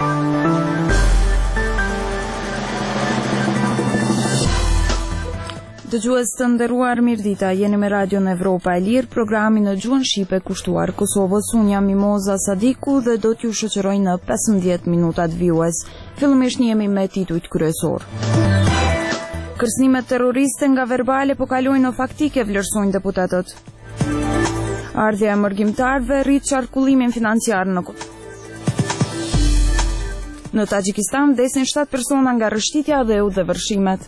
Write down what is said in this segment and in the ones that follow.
Dëgjues të nderuar, mirëdita, jeni me Radion Evropa e Lirë, programi në gjuhën shqipe kushtuar Kosovës. Unë jam Mimoza Sadiku dhe do t'ju shoqëroj në 15 minutat vijues. Fillimisht jemi me titujt kryesor. Kërcënimet terroriste nga verbale po kalojnë në faktike, vlerësojnë deputetët. Ardhja e mërgjimtarëve rrit qarkullimin financiar në Në Tagjikistan vdesin 7 persona nga rështitja dhe udhëvërshimet.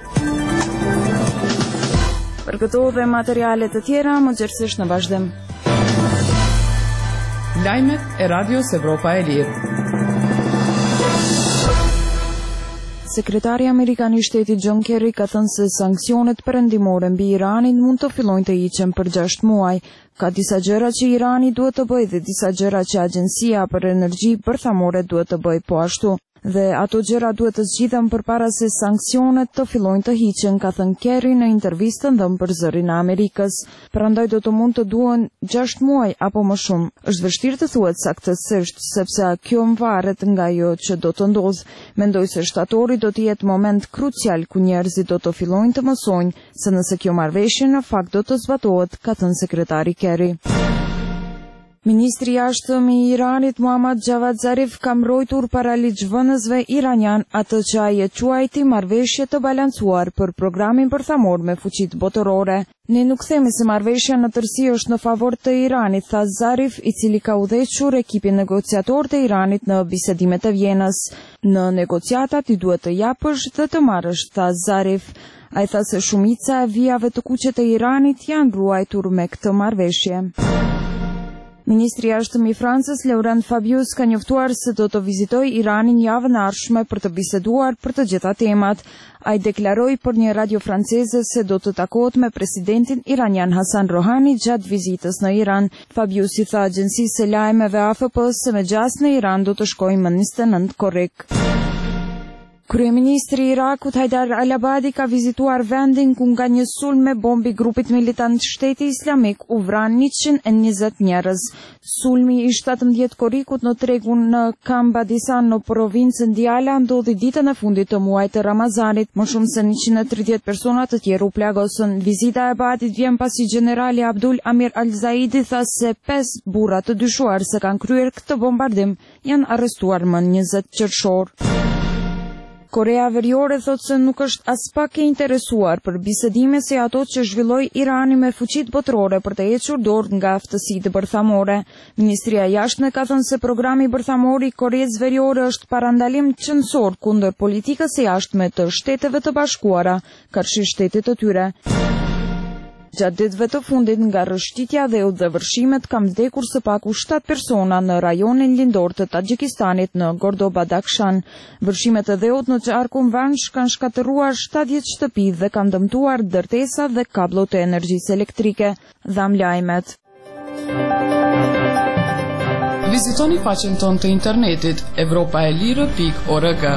Për këto dhe materialet të tjera, më gjithësisht në vazhdim. Lajmet e Radios Evropa e Lirë. Sekretari Amerikan i Shtetit John Kerry ka thënë se sanksionet perëndimore mbi Iranin mund të fillojnë të hiqen për 6 muaj. Ka disa gjëra që Irani duhet të bëjë dhe disa gjëra që Agjencia për Energji Bërthamore duhet të bëjë po ashtu. Dhe ato gjëra duhet të zgjidhen përpara se sanksionet të fillojnë të hiqen, ka thënë Kerry në intervistën dhënë për Zërin e Amerikës. Prandaj do të mund të duhen 6 muaj apo më shumë. Është vështirë të thuhet saktësisht, sepse kjo varet nga ajo që do të ndodhë. Mendoj se shtatori do të jetë moment krucial ku njerëzit do të fillojnë të mësojnë se nëse kjo marrëveshje në fakt do të zbatohet, ka thënë sekretari Kerry. Ministri i jashtëm i Iranit Muhammad Javad Zarif ka mbrojtur para ligjvënësve iranian atë që ai e quajti marrëveshje të balancuar për programin bërthamor me fuqitë botërore. Ne nuk themi se marrëveshja në tërësi është në favor të Iranit, tha Zarif, i cili ka udhëhequr ekipin negociator të Iranit në bisedimet e Vjenës. Në negociatat i duhet të japësh dhe të marrësh, tha Zarif. Ai tha se shumica e vijave të kuqe të Iranit janë ruajtur me këtë marrëveshje. Ministri i jashtëm i Francës, Laurent Fabius, ka njoftuar se do të vizitojë Iranin javën e ardhshme për të biseduar për të gjitha temat. Ai deklaroi për një radio franceze se do të takohet me presidentin iranian Hassan Rouhani gjatë vizitës në Iran. Fabius i tha agjencisë së lajmeve AFP se me gjas në Iran do të shkojë më 29 korrik. Kryeministri i Irakut Haidar al-Abadi ka vizituar vendin ku nga një sulm me bombi grupit militant Shteti Islamik u vran 120 njerëz. Sulmi i 17 korrikut në tregun në Kambadisan në provincën Diyala ndodhi ditën e fundit të muajit të Ramazanit. Më shumë se 130 persona të tjerë u plagosën. Vizita e Abadit vjen pasi generali Abdul Amir al-Zaidi tha se 5 burra të dyshuar se kanë kryer këtë bombardim janë arrestuar më 20 qershor. Korea Veriore thotë se nuk është as pak e interesuar për bisedime si ato që zhvilloi Irani me fuqitë botërore për të hequr dorë nga aftësitë bërthamore. Ministria e Jashtme ka thënë se programi bërthamor i Koreas Veriore është parandalim qendror kundër politikës së jashtme të Shteteve të Bashkuara, kërshi shtetit të tyre. Gjatë ditëve të fundit nga rështitja dhe udhëvërshimet kam vdekur së paku 7 persona në rajonin lindor të Tagjikistanit në Gordo-Badakhshan. Vërshimet e dheut në qarkun Vansh kanë shkatëruar 70 shtëpi dhe kanë dëmtuar ndërtesa dhe kablot e energjisë elektrike. Dham lajmet. Vizitoni faqen tonë të internetit evropaelire.org.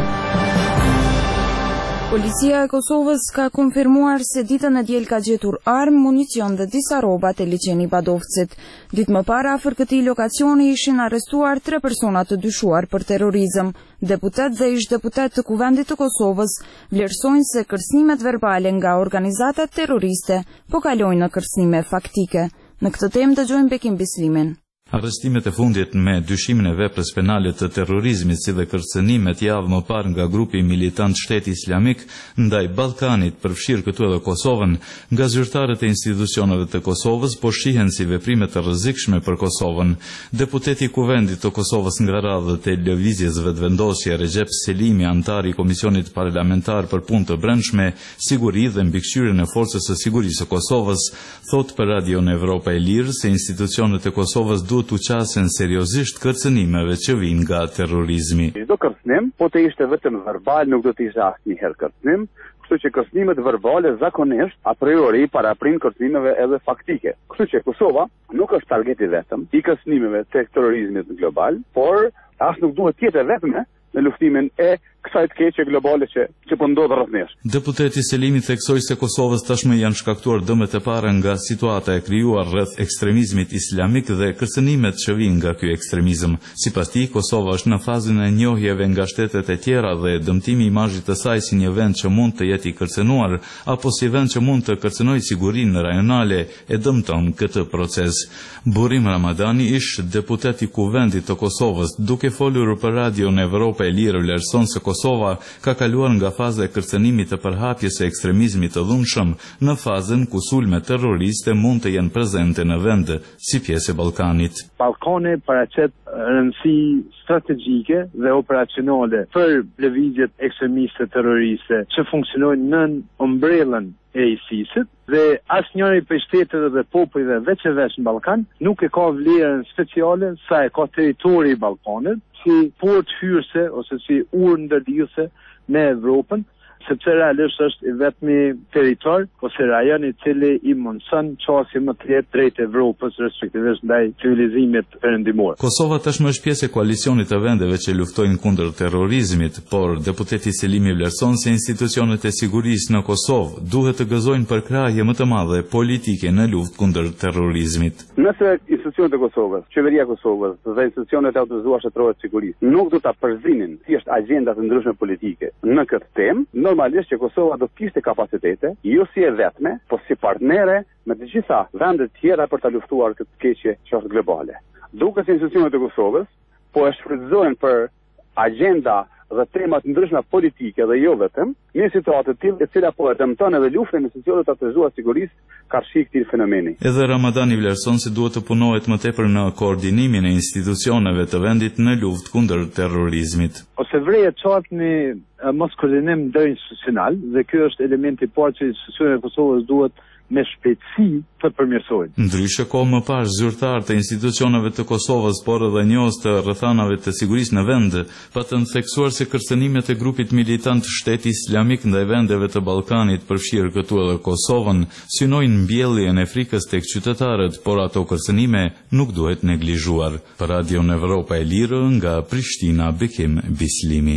Policia e Kosovës ka konfirmuar se ditën e diel ka gjetur armë, municion dhe disa rroba të liçeni Badovcit. Ditë më parë afër këtij lokacioni ishin arrestuar 3 persona të dyshuar për terrorizëm. Deputet dhe ish deputet të Kuvendit të Kosovës vlerësojnë se kërcënimet verbale nga organizatat terroriste po kalojnë në kërcënime faktike. Në këtë temë dëgjojmë Bekim Bislimin. Arrestimet e fundit me dyshimin e veprës penale të terrorizmit si dhe kërcënimet javë më parë nga grupi militant Shteti Islamik ndaj Ballkanit, përfshirë këtu edhe Kosovën, nga zyrtarët e institucioneve të Kosovës po shihen si veprime të rrezikshme për Kosovën. Deputeti i Kuvendit të Kosovës nga radhët e lëvizjes vetëvendosje Recep Selimi, antari i Komisionit Parlamentar për Punë të Brendshme, Siguri dhe mbikëqyrjen e Forcës së Sigurisë së Kosovës, thot për Radion Evropa e Lirë se institucionet e Kosovës duhet të qasen seriozisht kërcënimeve që vijnë nga terrorizmi. Çdo kërcënim, po të ishte vetëm verbal, nuk do të ishte asnjëherë kërcënim, kështu që kërcënimet verbale zakonisht a priori paraprin kërcënimeve edhe faktike. Kështu që Kosova nuk është targeti vetëm i kërcënimeve tek terrorizmit global, por as nuk duhet të jetë vetëm në luftimin e kësaj të keqe globale që po ndodh rreth nesh. Deputeti Selimi theksoi se Kosovës tashmë janë shkaktuar dëmet e para nga situata e krijuar rreth ekstremizmit islamik dhe kërcënimet që vijnë nga ky ekstremizëm. Sipas tij, Kosova është në fazën e njohjeve nga shtetet e tjera dhe dëmtimi i imazhit të saj si një vend që mund të jetë i kërcënuar apo si vend që mund të kërcënojë sigurinë rajonale e dëmton këtë proces. Burim Ramadani ish deputet i Kuvendit të Kosovës, duke folur për Radion Evropa e Lirë, vlerëson se Kosova ka kaluar nga faza e kërcënimit të përhapjes së ekstremizmit të dhunshëm në fazën ku sulmet terroriste mund të jenë prezente në vend si pjesë e Ballkanit. Ballkani paraqet rëndësi strategjike dhe operacionale për lëvizjet ekstremiste terroriste që funksionojnë nën umbrellën e ISIS-it dhe asnjëri prej shteteve dhe popujve veç e veç në Ballkan nuk e ka vlerën speciale sa e ka territori i Ballkanit si port hyrëse ose si urë ndërlidhëse me Evropën, sepse realisht është i vetmi territor ose rajon i cili i mundson çështje më të lehtë drejt Evropës, respektivisht ndaj civilizimit perëndimor. Kosova tashmë është pjesë e koalicionit të vendeve që luftojnë kundër terrorizmit, por deputeti Selimi vlerëson se institucionet e sigurisë në Kosovë duhet të gëzojnë përkrahje më të madhe politike në luftë kundër terrorizmit. Nëse institucionet e Kosovës, qeveria e Kosovës dhe institucionet e autorizuara shtetërore të sigurisë nuk do ta përzinin thjesht agjenda të ndryshme politike në këtë temë, normalisht që Kosova do të kishte kapacitete, jo si e vetme, po si partnere me të gjitha vendet tjera për ta luftuar këtë keqje që është globale. Duke se institucionet e Kosovës po e shfrytëzojnë për agjenda dhe tema të ndryshme politike dhe jo vetëm, një situatë të tillë e cila po e dëmton edhe luftën e institucioneve të autorizuara sigurisë karshi këtij fenomeni. Edhe Ramadani vlerëson se duhet të punohet më tepër në koordinimin e institucioneve të vendit në luftë kundër terrorizmit. Ose vrejet qartë një mos koordinim ndërinstitucional dhe ky është elementi i parë që institucionet e Kosovës duhet me shpejtësi të përmirësojnë. Ndryshe kohë më parë zyrtar të institucioneve të Kosovës, por edhe njohës të rrethanave të sigurisë në vend, patën theksuar se kërcënimet e grupit militant Shteti Islamik ndaj vendeve të Ballkanit, përfshirë këtu edhe Kosovën, synojnë mbjelljen e frikës tek qytetarët, por ato kërcënime nuk duhet neglizhuar. Për Radion Evropa e Lirë, nga Prishtina, Bekim Bislimi.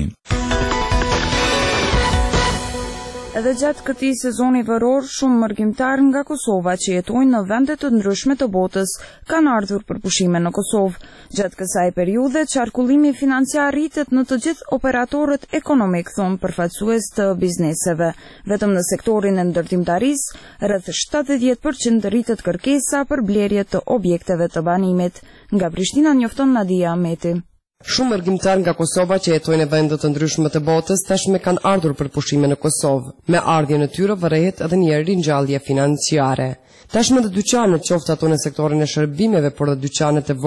Edhe gjatë këtij sezoni veror, shumë mërgjimtar nga Kosova që jetojnë në vende të ndryshme të botës kanë ardhur për pushime në Kosovë. Gjatë kësaj periudhe, qarkullimi financiar rritet në të gjithë operatorët ekonomik, thon përfaqësues të bizneseve. Vetëm në sektorin e ndërtimtarisë, rreth 70% rritet kërkesa për blerje të objekteve të banimit. Nga Prishtina njofton Nadia Ahmeti. Shumë mërgjimtar nga Kosova që jetojnë në vende të ndryshme të botës tashmë kanë ardhur për pushime në Kosovë. Me ardhjen e tyre vërejhet edhe një ringjallje financiare. Tashmë të dyqanet, qoftë ato në sektorin e shërbimeve, por edhe dyqanet e